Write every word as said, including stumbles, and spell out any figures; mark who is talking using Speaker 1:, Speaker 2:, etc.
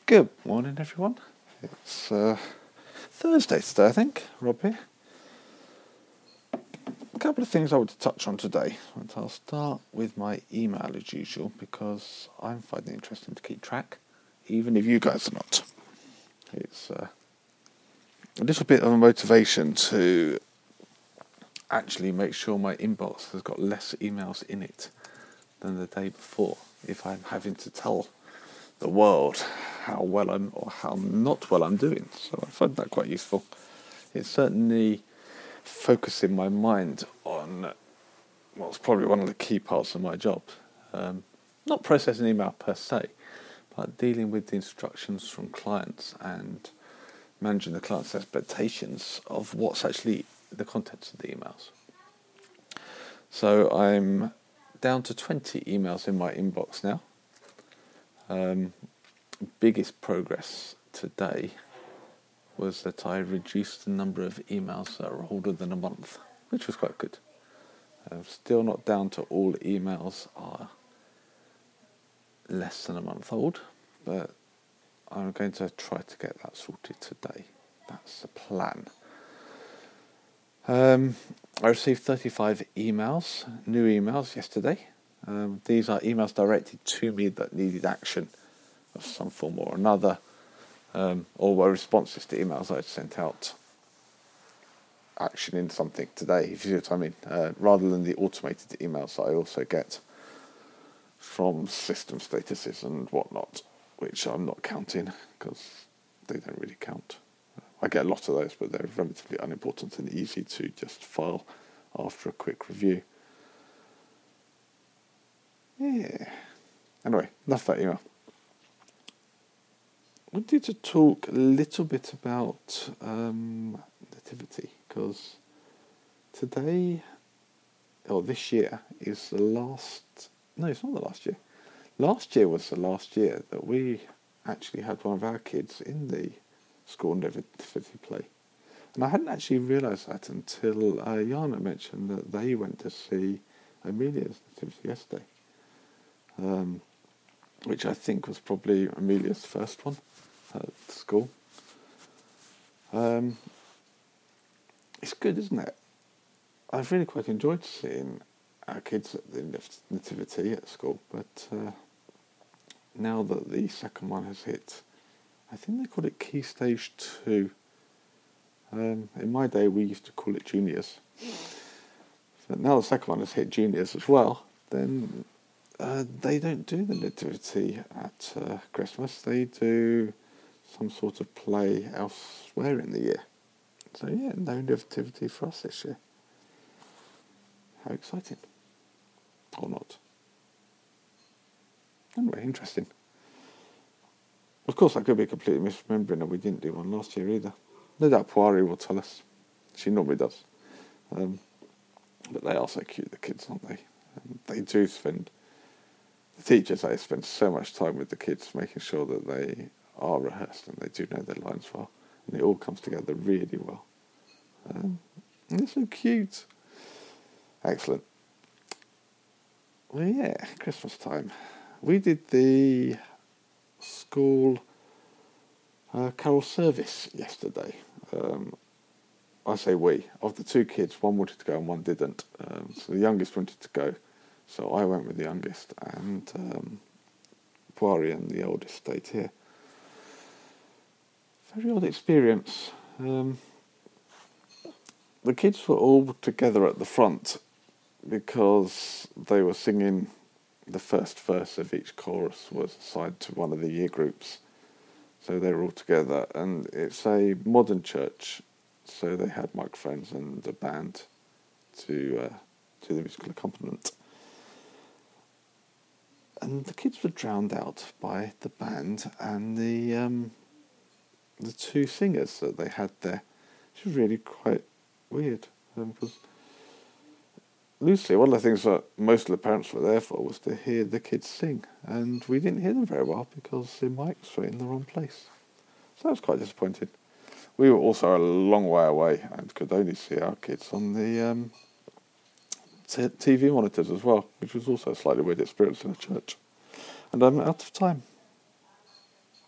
Speaker 1: Good morning, everyone. It's uh, Thursday today, I think. Rob here. A couple of things I want to touch on today. And I'll start with my email as usual, because I'm finding it interesting to keep track, even if you guys are not. It's uh, a little bit of a motivation to actually make sure my inbox has got less emails in it than the day before, if I'm having to tell the world how well I'm or how not well I'm doing. So I find that quite useful. It's certainly focusing my mind on what's probably one of the key parts of my job. Um, not processing email per se, but dealing with the instructions from clients and managing the client's expectations of what's actually the contents of the emails. So I'm down to twenty emails in my inbox now. Um, biggest progress today was that I reduced the number of emails that are older than a month, which was quite good. I'm still not down to all emails are less than a month old, but I'm going to try to get that sorted today. That's the plan. Um, I received thirty-five emails, new emails yesterday. Um, these are emails directed to me that needed action of some form or another, um, or were responses to emails I sent out, action in something today, if you see what I mean, uh, rather than the automated emails that I also get from system statuses and whatnot, which I'm not counting because they don't really count. I get a lot of those, but they're relatively unimportant and easy to just file after a quick review. Yeah. Anyway, enough of that email. I wanted to talk a little bit about um, nativity, because today, or this year, is the last... No, it's not the last year. Last year was the last year that we actually had one of our kids in the school nativity play. And I hadn't actually realised that until uh, Jana mentioned that they went to see Amelia's nativity yesterday. Um, which I think was probably Amelia's first one at school. Um, it's good, isn't it? I've really quite enjoyed seeing our kids at the nativity at school, but uh, now that the second one has hit, I think they call it Key Stage two. Um, in my day, we used to call it juniors. But now the second one has hit juniors as well, then uh, they don't do the nativity at uh, Christmas. They do some sort of play elsewhere in the year. So yeah, no nativity for us this year. How exciting. Or not. Anyway, interesting. Of course, I could be completely misremembering that we didn't do one last year either. No doubt Poirot will tell us. She normally does. Um, but they are so cute, the kids, aren't they? And they do spend... The teachers, they spend so much time with the kids, making sure that they are rehearsed and they do know their lines well. And it all comes together really well. Um, and they're so cute. Excellent. Well, yeah, Christmas time. We did the school uh, carol service yesterday. Um, I say we. Of the two kids, one wanted to go and one didn't. Um, so the youngest wanted to go. So I went with the youngest, and um, Poirot and the oldest stayed here. Very odd experience. Um, the kids were all together at the front because they were singing the first verse of each chorus was assigned to one of the year groups. So they were all together, and it's a modern church, so they had microphones and a band to uh, to the musical accompaniment. And the kids were drowned out by the band and the um, the two singers that they had there. Which was really quite weird. Um, because loosely, one of the things that most of the parents were there for was to hear the kids sing. And we didn't hear them very well because the mics were in the wrong place. So that was quite disappointing. We were also a long way away and could only see our kids on the um, t- T V monitors as well, which was also a slightly weird experience in a church. And I'm out of time.